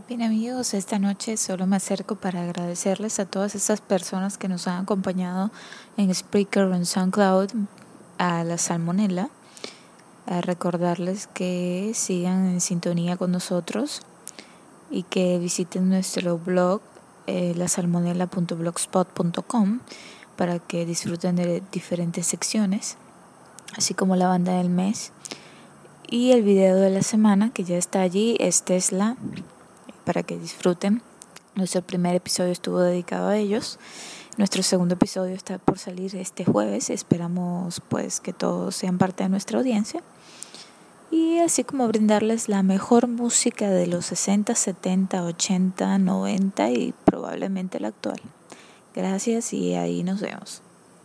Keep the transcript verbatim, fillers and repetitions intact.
Bien amigos, esta noche solo me acerco para agradecerles a todas esas personas que nos han acompañado en Spreaker o en SoundCloud a la Salmonella, a recordarles que sigan en sintonía con nosotros y que visiten nuestro blog eh, la salmonella punto blogspot punto com para que disfruten de diferentes secciones, así como la banda del mes y el video de la semana que ya está allí, es Tesla, para que disfruten. Nuestro primer episodio estuvo dedicado a ellos. Nuestro segundo episodio está por salir este jueves. Esperamos pues que todos sean parte de nuestra audiencia. Y así como brindarles la mejor música de los sesenta, setenta, ochenta, noventa y probablemente la actual. Gracias y ahí nos vemos.